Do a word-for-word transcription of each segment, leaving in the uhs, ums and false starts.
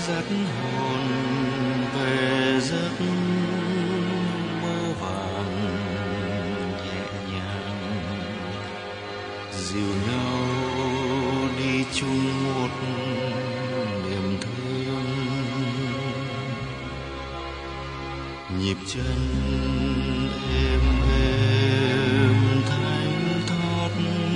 dắt hồn về giấc mơ vàng nhẹ nhàng, dìu nhau đi chung một niềm thương. Nhịp chân êm êm thanh thoát,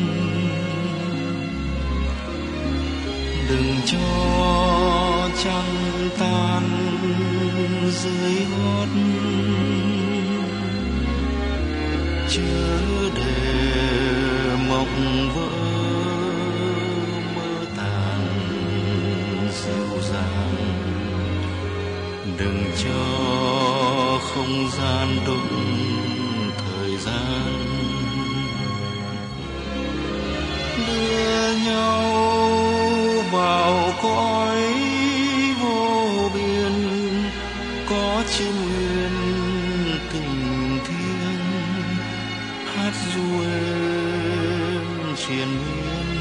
đừng cho trăng tan dưới gót, chớ để mộng vỡ mơ tàn dịu dàng, đừng cho không gian đụng thời gian. Đưa nhau vào cõi vô biên, có chim nguyên tình thiên hát ru êm triền miên.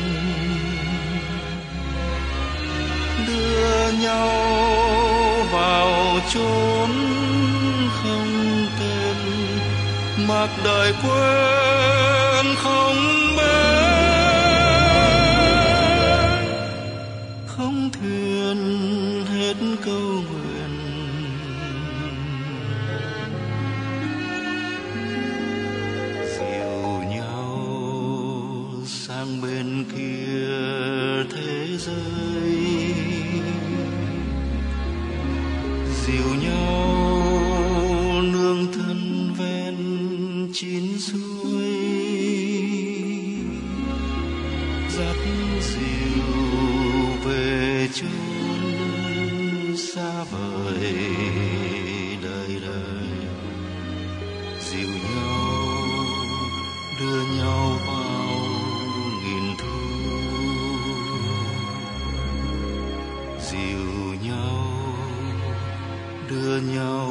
Đưa nhau vào chốn không tên, mặc đời quên không bên, không thuyền hết câu nguyện. Dìu nhau sang bên kia thế giới, dìu nhau nương thân ven chín suối, dắt dìu về chốn xa vời đời đời. Dìu nhau đưa nhau vào nghìn thu, dìu nhau đưa nhau